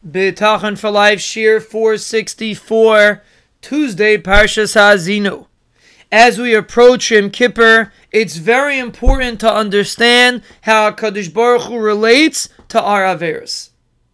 B'tachon for Life, Shir 464, Tuesday, Parshas Ha'azinu. As we approach Yom Kippur, it's very important to understand how HaKadosh Baruch Hu relates to our Averos.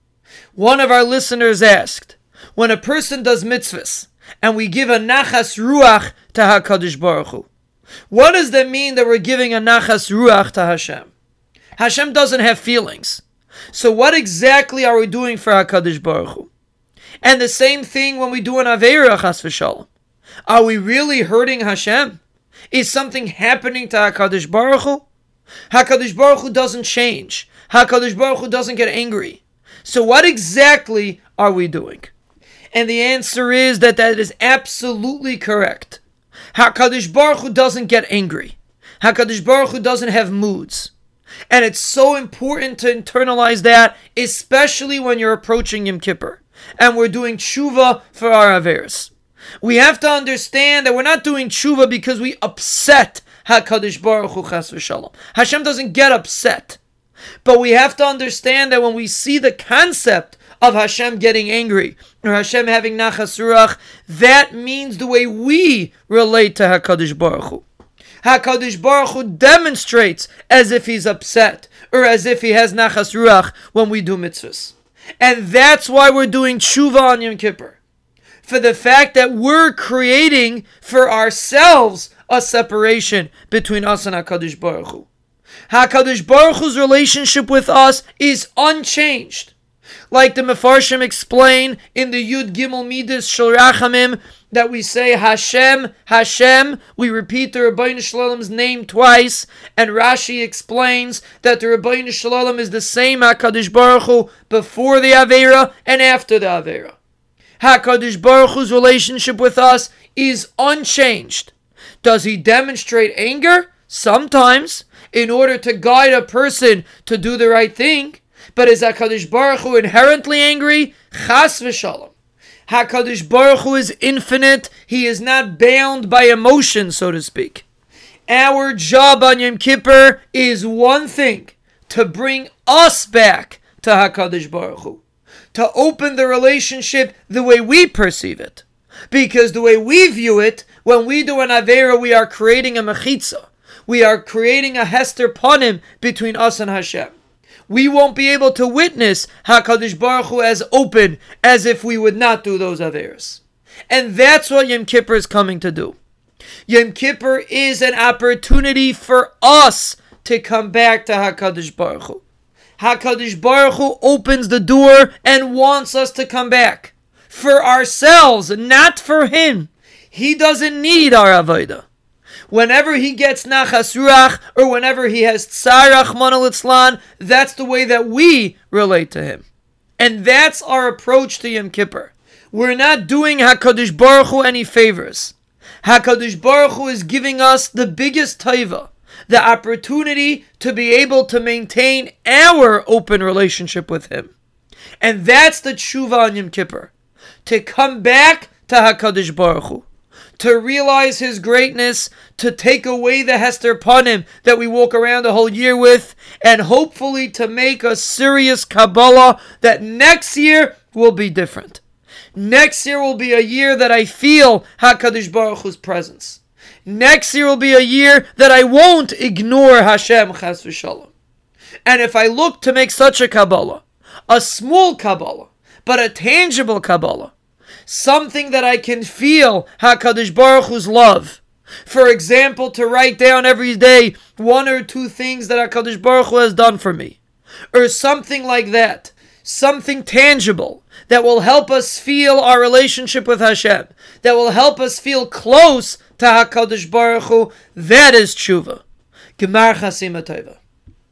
One of our listeners asked, when a person does mitzvahs, and we give a nachas ruach to HaKadosh Baruch Hu, what does that mean that we're giving a nachas ruach to Hashem? Hashem doesn't have feelings. So what exactly are we doing for HaKadosh Baruch Hu? And the same thing when we do an Aveira chas v'shalom. Are we really hurting Hashem? Is something happening to HaKadosh Baruch Hu? HaKadosh Baruch Hu doesn't change. HaKadosh Baruch Hu doesn't get angry. So what exactly are we doing? And the answer is that is absolutely correct. HaKadosh Baruch Hu doesn't get angry. HaKadosh Baruch Hu doesn't have moods. And it's so important to internalize that, especially when you're approaching Yom Kippur and we're doing tshuva for our Averos. We have to understand that we're not doing tshuva because we upset HaKadosh Baruch Hu chas v'shalom. Hashem doesn't get upset. But we have to understand that when we see the concept of Hashem getting angry or Hashem having nachas ruach, that means the way we relate to HaKadosh Baruch Hu. HaKadosh Baruch Hu demonstrates as if he's upset or as if he has nachas ruach when we do mitzvahs. And that's why we're doing tshuva on Yom Kippur. For the fact that we're creating for ourselves a separation between us and HaKadosh Baruch Hu. HaKadosh Baruch Hu's relationship with us is unchanged. Like the Mefarshim explain in the Yud Gimel Midas Shel Rachamim, that we say Hashem, Hashem, we repeat the Rebbeinu Shalom's name twice, and Rashi explains that the Rebbeinu Shalom is the same HaKadosh Baruch Hu before the Aveira and after the Aveira. HaKadosh Baruch Hu's relationship with us is unchanged. Does he demonstrate anger? Sometimes, in order to guide a person to do the right thing. But is HaKadosh Baruch Hu inherently angry? Chas v'shalom. HaKadosh Baruch Hu is infinite. He is not bound by emotion, so to speak. Our job on Yom Kippur is one thing, to bring us back to HaKadosh Baruch Hu. To open the relationship the way we perceive it. Because the way we view it, when we do an Aveira, we are creating a mechitza. We are creating a hester panim between us and Hashem. We won't be able to witness HaKadosh Baruch Hu as open as if we would not do those Averos. And that's what Yom Kippur is coming to do. Yom Kippur is an opportunity for us to come back to HaKadosh Baruch Hu. HaKadosh Baruch Hu opens the door and wants us to come back. For ourselves, not for Him. He doesn't need our Avodah. Whenever he gets nachas ruach, or whenever he has tsar Rachmana litzlan, that's the way that we relate to him. And that's our approach to Yom Kippur. We're not doing HaKadosh Baruch Hu any favors. HaKadosh Baruch Hu is giving us the biggest taiva, the opportunity to be able to maintain our open relationship with him. And that's the tshuva on Yom Kippur. To come back to HaKadosh Baruch Hu. To realize His greatness, to take away the Hester Panim that we walk around the whole year with, and hopefully to make a serious Kabbalah that next year will be different. Next year will be a year that I feel HaKadosh Baruch Hu's presence. Next year will be a year that I won't ignore Hashem chas v'shalom. And if I look to make such a Kabbalah, a small Kabbalah, but a tangible Kabbalah, something that I can feel HaKadosh Baruch Hu's love. For example, to write down every day one or two things that HaKadosh Baruch Hu has done for me. Or something like that. Something tangible that will help us feel our relationship with Hashem. That will help us feel close to HaKadosh Baruch Hu. That is tshuva. Gemar Chasima Tova.